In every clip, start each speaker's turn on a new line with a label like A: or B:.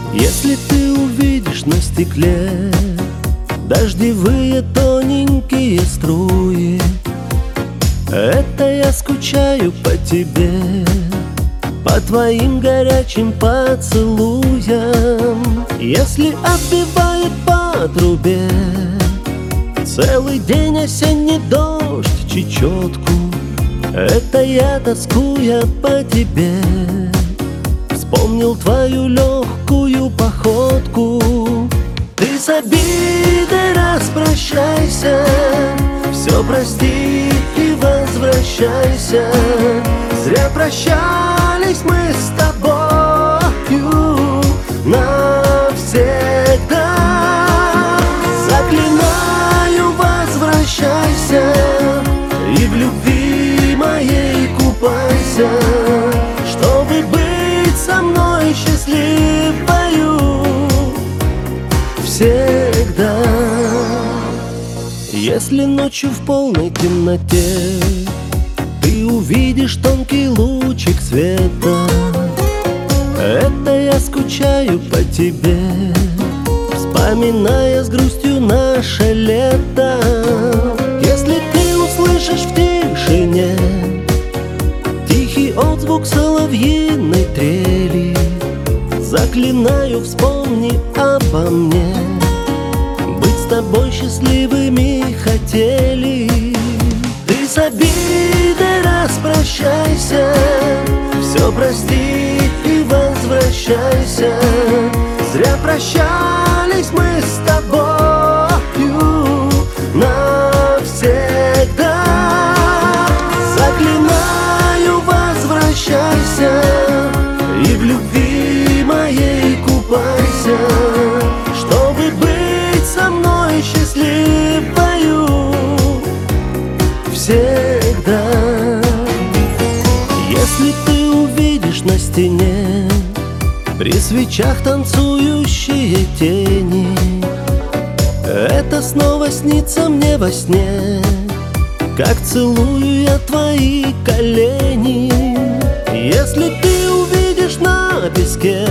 A: Если ты увидишь на стекле дождевые тоненькие струи, это я скучаю по тебе, по твоим горячим поцелуям. Если отбивает по трубе целый день осенний дождь чечетку, это я, тоскуя по тебе, вспомнил твою легкую походку. Ты с обидой распрощайся, все прости и возвращайся. Зря прощались мы с тобою навсегда. Заклинаю, возвращайся и в любви моей купайся, чтобы быть со мной счастливою всегда. Если ночью в полной темноте ты увидишь тонкий лучик света, это я скучаю по тебе, вспоминая с грустью наше лето. Если ты услышишь в тишине тихий отзвук соловьиной трели, заклинаю, вспомни обо мне, быть с тобой счастливыми хотели. Ты с обидой распрощайся, все прости и возвращайся. Зря прощались мы с тобою навсегда. Заклинаю, возвращайся и в любви моей купайся, чтобы быть со мной счастливою всегда. Если ты увидишь на стене при свечах танцующие тени, это снова снится мне во сне, как целую я твои колени. Если ты увидишь на песке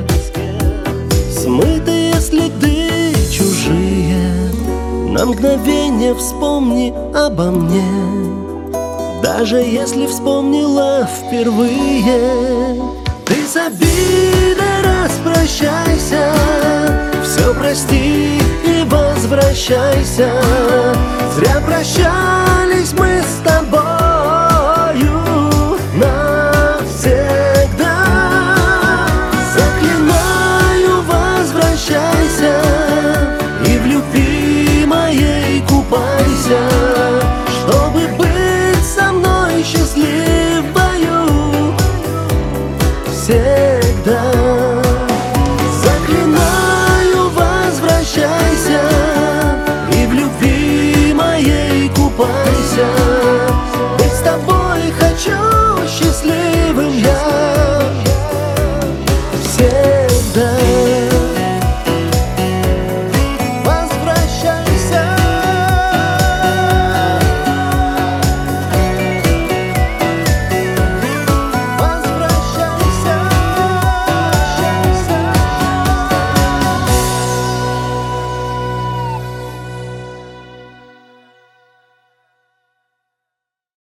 A: смытые следы чужие, на мгновение вспомни обо мне, даже если вспомнила впервые. Ты с обидой распрощайся, все прости и возвращайся. Зря прощались мы с тобою навсегда. Заклинаю, возвращайся и в любви моей купайся, чтобы быть со мной счастливою всегда.